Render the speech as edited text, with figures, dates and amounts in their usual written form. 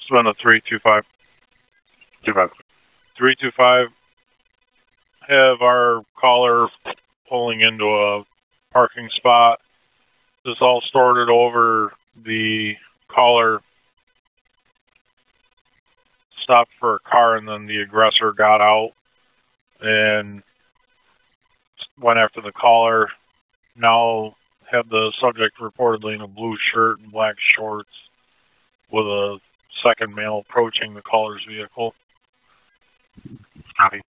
has been a 325. 25. 325. Have our caller pulling into a parking spot. This all started over the caller stopped for a car, and then the aggressor got out and went after the caller. Now have the subject reportedly in a blue shirt and black shorts with a second male approaching the caller's vehicle. Copy.